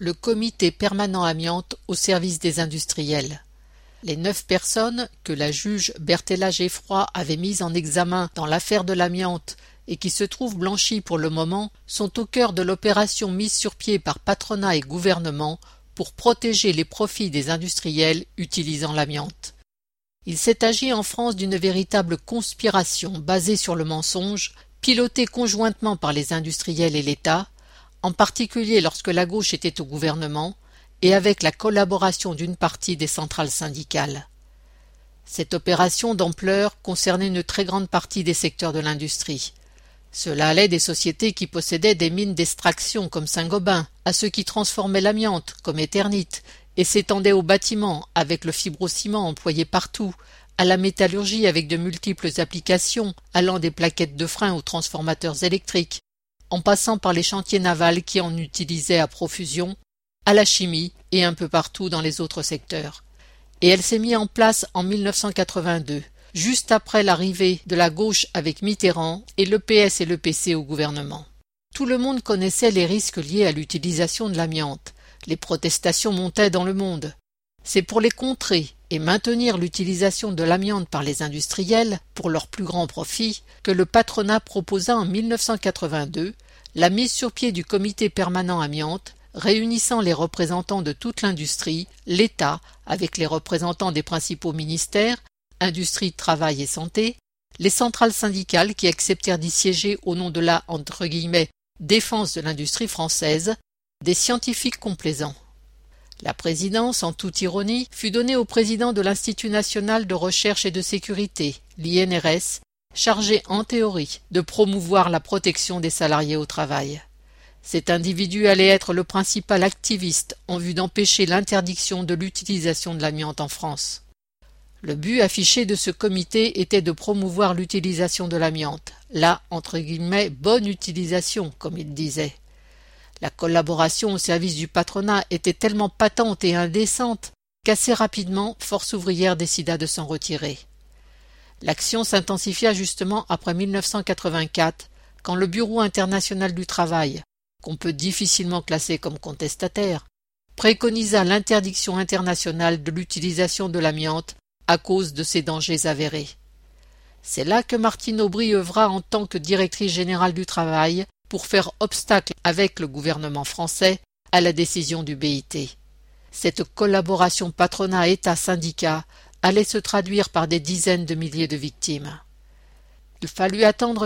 le comité permanent amiante au service des industriels. Les 9 personnes que la juge Berthella Geffroy avait mises en examen dans l'affaire de l'amiante et qui se trouvent blanchies pour le moment sont au cœur de l'opération mise sur pied par patronat et gouvernement pour protéger les profits des industriels utilisant l'amiante. Il s'est agi en France d'une véritable conspiration basée sur le mensonge, pilotée conjointement par les industriels et l'État, en particulier lorsque la gauche était au gouvernement, et avec la collaboration d'une partie des centrales syndicales. Cette opération d'ampleur concernait une très grande partie des secteurs de l'industrie. Cela allait des sociétés qui possédaient des mines d'extraction comme Saint-Gobain, à ceux qui transformaient l'amiante comme Eternit, et s'étendait aux bâtiments avec le fibrociment employé partout, à la métallurgie avec de multiples applications allant des plaquettes de frein aux transformateurs électriques, en passant par les chantiers navals qui en utilisaient à profusion, à la chimie et un peu partout dans les autres secteurs. Et elle s'est mise en place en 1982, juste après l'arrivée de la gauche avec Mitterrand et le PS et le PC au gouvernement. Tout le monde connaissait les risques liés à l'utilisation de l'amiante. Les protestations montaient dans le monde. C'est pour les contrer et maintenir l'utilisation de l'amiante par les industriels pour leur plus grand profit que le patronat proposa en 1982 la mise sur pied du comité permanent amiante réunissant les représentants de toute l'industrie, l'État avec les représentants des principaux ministères, industrie, travail et santé, les centrales syndicales qui acceptèrent d'y siéger au nom de la « défense de l'industrie française », des scientifiques complaisants. La présidence, en toute ironie, fut donnée au président de l'Institut national de recherche et de sécurité, l'INRS, chargé en théorie de promouvoir la protection des salariés au travail. Cet individu allait être le principal activiste en vue d'empêcher l'interdiction de l'utilisation de l'amiante en France. Le but affiché de ce comité était de promouvoir l'utilisation de l'amiante, la « bonne utilisation » comme il disait. La collaboration au service du patronat était tellement patente et indécente qu'assez rapidement Force ouvrière décida de s'en retirer. L'action s'intensifia justement après 1984, quand le Bureau international du travail, qu'on peut difficilement classer comme contestataire, préconisa l'interdiction internationale de l'utilisation de l'amiante à cause de ses dangers avérés. C'est là que Martine Aubry œuvra en tant que directrice générale du travail pour faire obstacle avec le gouvernement français à la décision du BIT. Cette collaboration patronat-État-syndicat allait se traduire par des dizaines de milliers de victimes. Il fallut attendre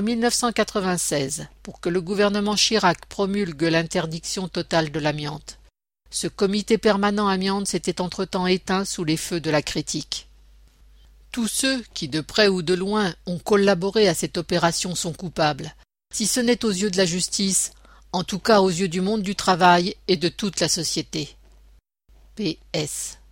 1996 pour que le gouvernement Chirac promulgue l'interdiction totale de l'amiante. Ce comité permanent amiante s'était entre-temps éteint sous les feux de la critique. Tous ceux qui, de près ou de loin, ont collaboré à cette opération sont coupables, si ce n'est aux yeux de la justice, en tout cas aux yeux du monde du travail et de toute la société. PS